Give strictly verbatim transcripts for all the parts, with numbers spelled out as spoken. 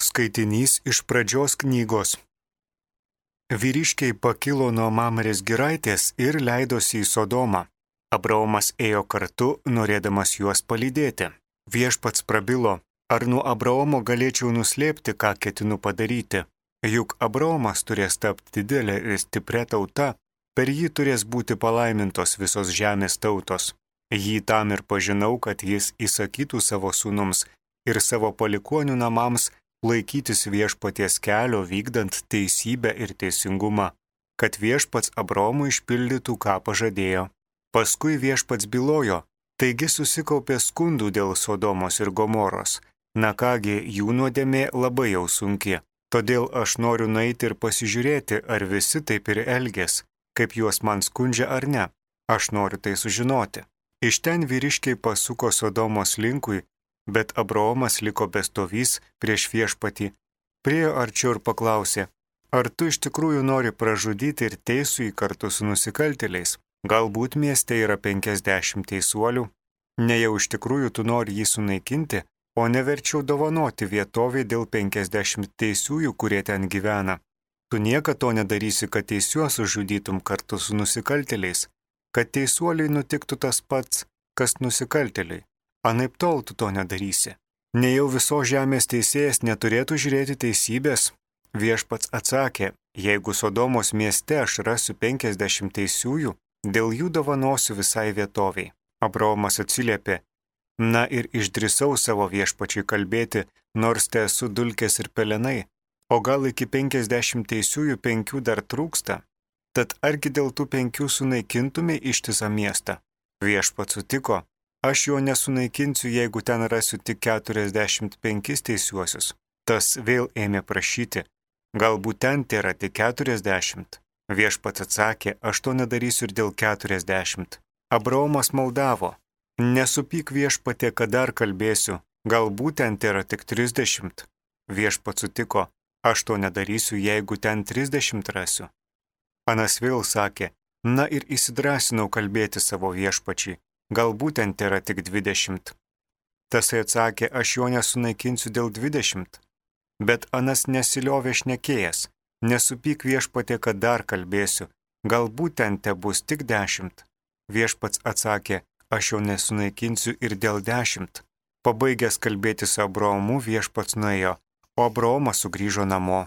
Skaitinys iš pradžios knygos. Vyriškiai pakilo nuo Mamrės giraitės ir leidosi į Sodomą. Abraomas ėjo kartu, norėdamas juos palydėti. Viešpats prabilo, ar nuo Abraomo galėčiau nuslėpti, ką ketinu padaryti. Juk Abraomas turės tapti didelė ir stipria tauta, per jį turės būti palaimintos visos žemės tautos. Jį tam ir pažinau, kad jis įsakytų savo sūnums ir savo palikuonių namams laikytis viešpaties kelio vykdant teisybę ir teisingumą, kad viešpats Abraomui išpildytų, ką pažadėjo. Paskui viešpats bylojo, taigi susikaupė skundų dėl Sodomos ir Gomoros. Na kągi, jų nuodėmė labai jau sunki, todėl aš noriu nueiti ir pasižiūrėti, ar visi taip ir elgės, kaip juos man skundžia ar ne. Aš noriu tai sužinoti. Iš ten vyriškiai pasuko Sodomos linkui, bet Abraomas liko bestovys prieš viešpatį. Priėjo arčiau ir paklausė, ar tu iš tikrųjų nori pražudyti ir teisųjį kartu su nusikaltėliais? Galbūt mieste yra penkiasdešimt teisuolių? Nejau iš tikrųjų tu nori jį sunaikinti, o neverčiau dovanoti vietovį dėl penkiasdešimt teisiųjų, kurie ten gyvena. Tu niekad to nedarysi, kad teisiuos žudytum kartu su nusikaltėliais, kad teisuoliai nutiktų tas pats, kas nusikaltėliai. Anaip tol tu to nedarysi. Nejau visos žemės teisėjas neturėtų žiūrėti teisybės? Viešpats atsakė, jeigu Sodomos mieste aš rasiu penkiasdešimt teisiųjų, dėl jų dovanosiu visai vietoviai. Abraomas atsiliepė, na ir išdrįsau savo viešpačiui kalbėti, nors te esu dulkės ir pelenai, o gal iki penkiasdešimt teisiųjų penkių dar trūksta? Tad argi dėl tų penkių sunaikintumai ištisą miestą? Viešpats sutiko, aš jo nesunaikinsiu, jeigu ten rasiu tik keturiasdešimt penkis teisiuosius. Tas vėl ėmė prašyti, galbūt ten tėra tik keturiasdešimt. Viešpats atsakė, aš to nedarysiu ir dėl keturiasdešimt. Abraomas maldavo, nesupyk viešpatie, kad dar kalbėsiu, galbūt ten tėra tik trisdešimt. Viešpats sutiko, aš to nedarysiu, jeigu ten trisdešimt rasiu. Anas vėl sakė, na ir įsidrąsinau kalbėti savo viešpačiai. Galbūt ten tėra tik dvidešimt. Tasai atsakė, aš jo nesunaikinsiu dėl dvidešimt. Bet anas nesiliovė šnekėjęs, nesupyk viešpatie, kad dar kalbėsiu, galbūt ten te bus tik dešimt. Viešpats atsakė, aš jo nesunaikinsiu ir dėl dešimt. Pabaigęs kalbėti su Abraomu, viešpats nuėjo, o Abraomas sugrįžo namo.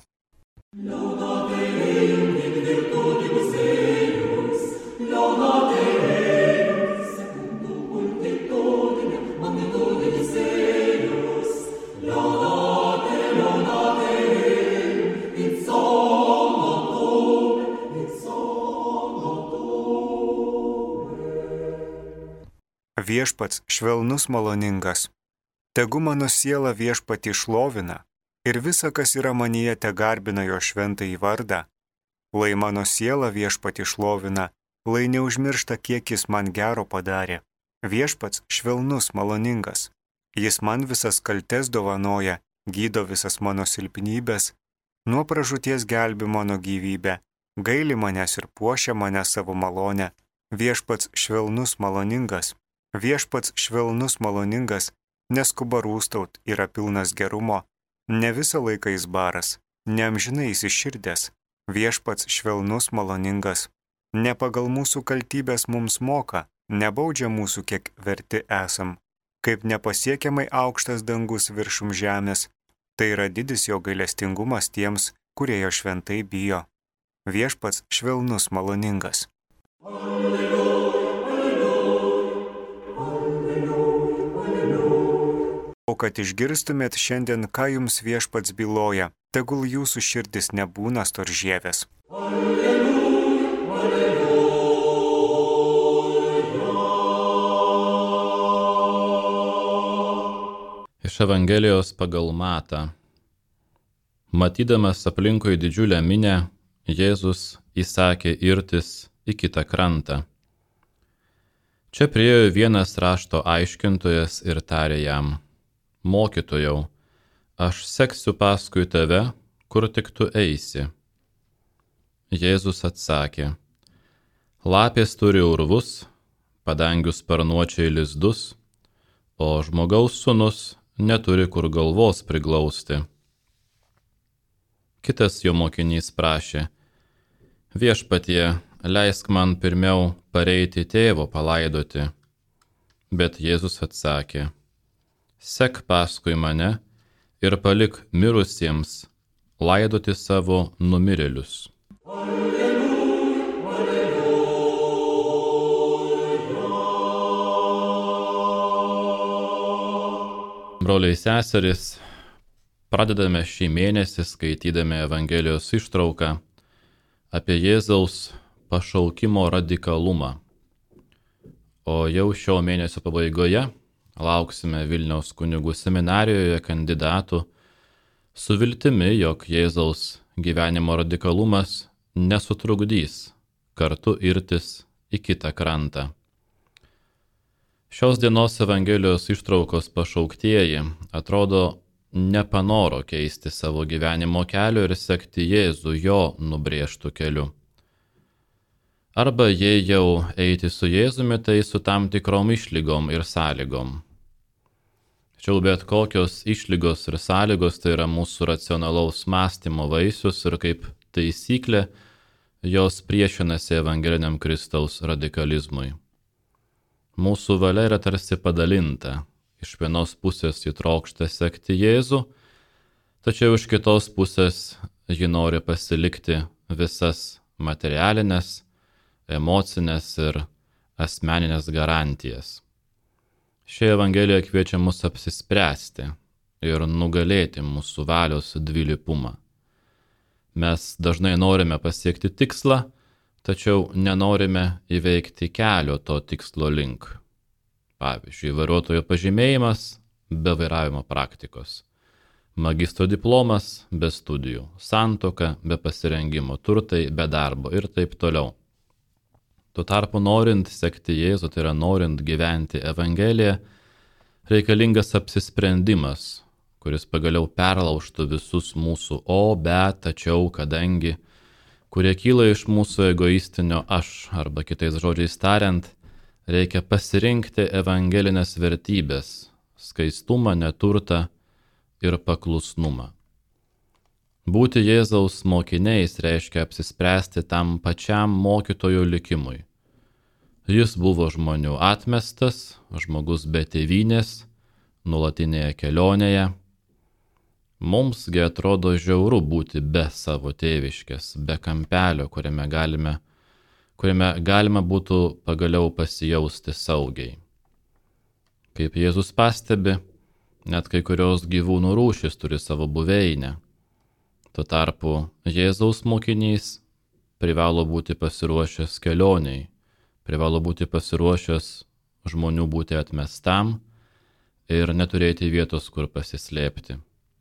Viešpats švelnus maloningas. Tegu mano siela viešpatį šlovina ir visa, kas yra manyje, te garbina jo šventąjį vardą. Lai mano siela viešpatį šlovina, lai neužmiršta, kiek jis man gero padarė. Viešpats švelnus maloningas. Jis man visas kaltes dovanoja, gydo visas mano silpnybės, nuo pražūties gelbi mano gyvybę, gaili manęs ir puošia mane savo malonę. Viešpats švelnus maloningas. Viešpats švelnus maloningas, neskuba rūstaut, yra pilnas gerumo, ne visą laiką jis baras, neamžinai jis iširdęs. Viešpats švelnus maloningas, ne pagal mūsų kaltybės mums moka, nebaudžia mūsų, kiek verti esam. Kaip nepasiekiamai aukštas dangus viršum žemės, tai yra didis jo gailestingumas tiems, kurie jo šventai bijo. Viešpats švelnus maloningas. O kad išgirstumėt šiandien, ką jums viešpats byloja, tegul jūsų širdis nebūna storžėvės. Alleluja, alleluja. Iš Evangelijos pagal Matą. Matydamas aplinkui didžiulę minią, Jėzus įsakė irtis į kitą krantą. Čia priėjo vienas rašto aiškintojas ir tarė jam, mokytojau, aš seksiu paskui tave, kur tik tu eisi. Jėzus atsakė, lapės turi urvus, padangių sparnuočiai lizdus, o žmogaus sūnus neturi kur galvos priglausti. Kitas jo mokinys prašė: Viešpatie, leisk man pirmiau pareiti tėvo palaidoti. Bet Jėzus atsakė: Sek paskui mane ir palik mirusiems laidoti savo numirėlius. Broliai seserys, pradedame šį mėnesį skaitydami Evangelijos ištrauką apie Jėzaus pašaukimo radikalumą. O jau šio mėnesio pabaigoje lauksime Vilniaus kunigų seminarijoje kandidatų su viltimi, jog Jėzaus gyvenimo radikalumas nesutrukdys kartu irtis į kitą krantą. Šios dienos Evangelijos ištraukos pašauktieji atrodo nepanoro keisti savo gyvenimo kelio ir sekti Jėzų jo nubrėžtų keliu. Arba jei jau eiti su Jėzumi, tai su tam tikrom išlygom ir sąlygom. Tačiau bet kokios išlygos ir sąlygos tai yra mūsų racionalaus mąstymo vaisius ir kaip taisyklė jos priešinasi evangeliniam Kristaus radikalizmui. Mūsų valia yra tarsi padalinta. Iš vienos pusės ji trokšta sekti Jėzų, tačiau iš kitos pusės ji nori pasilikti visas materialinės, emocinės ir asmeninės garantijas. Ši Evangelija kviečia mus apsispręsti ir nugalėti mūsų valios dvilypumą. Mes dažnai norime pasiekti tikslą, tačiau nenorime įveikti kelio to tikslo link. Pavyzdžiui, vairuotojo pažymėjimas be vairavimo praktikos, magistro diplomas be studijų, santuoka be pasirengimo, turtai be darbo ir taip toliau. Tuo tarpu norint sekti Jėzų, tai yra norint gyventi Evangeliją, reikalingas apsisprendimas, kuris pagaliau perlaužtų visus mūsų o, bet, tačiau, kadangi, kurie kyla iš mūsų egoistinio aš, arba kitais žodžiais tariant, reikia pasirinkti evangelinės vertybės – skaistumą, neturtą ir paklusnumą. Būti Jėzaus mokiniais reiškia apsispręsti tam pačiam mokytojo likimui. Jis buvo žmonių atmestas, žmogus be tėvynės, nuolatinėje kelionėje. Mumsgi atrodo žiauru būti be savo tėviškės, be kampelio, kuriame galime, kuriame galima būtų pagaliau pasijausti saugiai. Kaip Jėzus pastebi, net kai kurios gyvūnų rūšys turi savo buveinę. Tuo tarpu Jėzaus mokinys privalo būti pasiruošęs kelioniai, privalo būti pasiruošęs žmonių būti atmestam ir neturėti vietos, kur pasislėpti.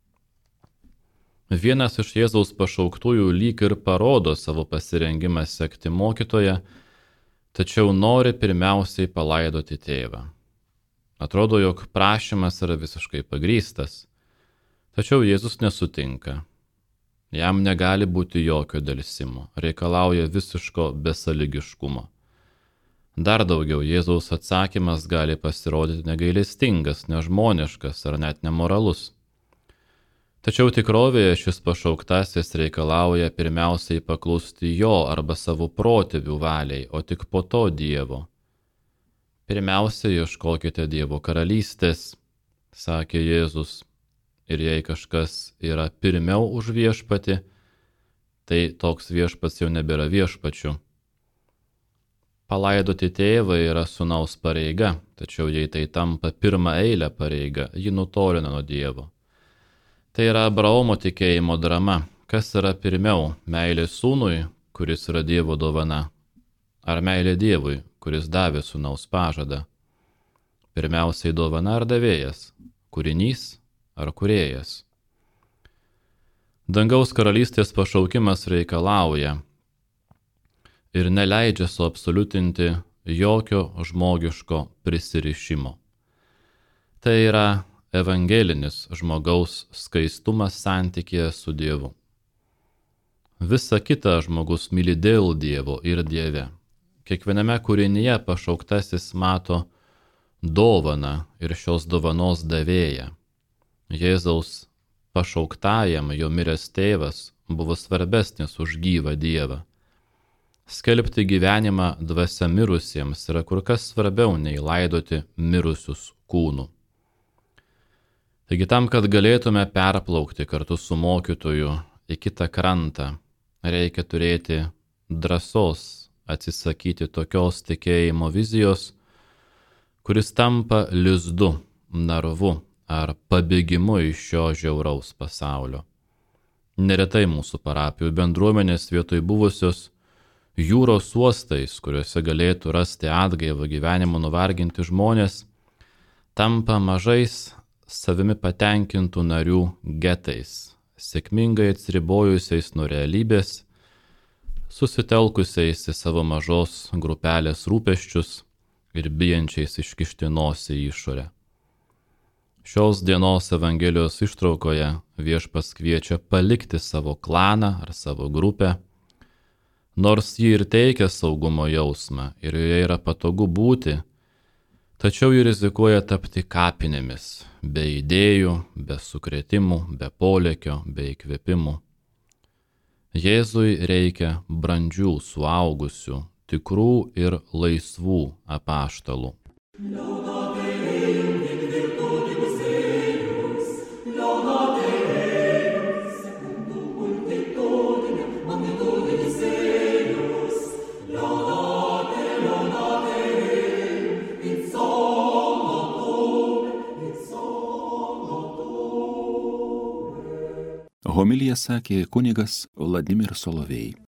Vienas iš Jėzaus pašauktųjų lyg ir parodo savo pasirengimą sekti mokytoją, tačiau nori pirmiausiai palaidoti tėvą. Atrodo, jog prašymas yra visiškai pagrįstas, tačiau Jėzus nesutinka. Jam negali būti jokio delsimo, reikalauja visiško besąlygiškumo. Dar daugiau, Jėzaus atsakymas gali pasirodyti negailestingas, nežmoniškas ar net nemoralus. Tačiau tikrovėje šis pašauktasis reikalauja pirmiausiai paklusti jo arba savo protėvių valiai, o tik po to Dievo. Pirmiausia, ieškokite Dievo karalystės, sakė Jėzus, ir jei kažkas yra pirmiau už viešpatį, tai toks viešpats jau nebėra viešpačiu. Palaidoti tėvą yra sūnaus pareiga, tačiau jei tai tampa pirmą eilę pareiga, ji nutolina nuo Dievo. Tai yra Abraomo tikėjimo drama. Kas yra pirmiau, meilė sūnui, kuris yra Dievo dovana, ar meilė Dievui, kuris davė sūnaus pažadą? Pirmiausiai dovana ar davėjas, kūrinys ar kūrėjas? Dangaus karalystės pašaukimas reikalauja ir neleidžia suabsoliutinti jokio žmogiško prisirišimo. Tai yra evangelinis žmogaus skaistumas santykėje su Dievu. Visa kita žmogus myli dėl Dievo ir Dieve. Kiekviename kūrinyje pašauktasis mato dovaną ir šios dovanos davėją. Jėzaus pašauktajam jo miręs tėvas buvo svarbesnis už gyvą Dievą. Skelbti gyvenimą dvasia mirusiems yra kur kas svarbiau nei laidoti mirusius kūnų. Taigi tam, kad galėtume perplaukti kartu su mokytoju į kitą krantą, reikia turėti drąsos atsisakyti tokios tikėjimo vizijos, kuris tampa lizdu, narvu ar pabėgimu iš šio žiauraus pasaulio. Neretai mūsų parapijų bendruomenės vietoj buvusios jūros uostais, kuriuose galėtų rasti atgaivą gyvenimo nuvarginti žmonės, tampa mažais savimi patenkintų narių getais, sėkmingai atsiribojusiais nuo realybės, susitelkusiais į savo mažos grupelės rūpesčius ir bijančiais iškišti nosį į išorę. Šios dienos Evangelijos ištraukoje Viešpats kviečia palikti savo klaną ar savo grupę, nors ji ir teikia saugumo jausmą ir joje yra patogu būti, tačiau ji rizikuoja tapti kapinėmis, be idėjų, be sukrėtimų, be polėkio, be įkvėpimų. Jėzui reikia brandžių, suaugusių, tikrų ir laisvų apaštalų. Homiliją sakė kunigas Vladimir Solovej.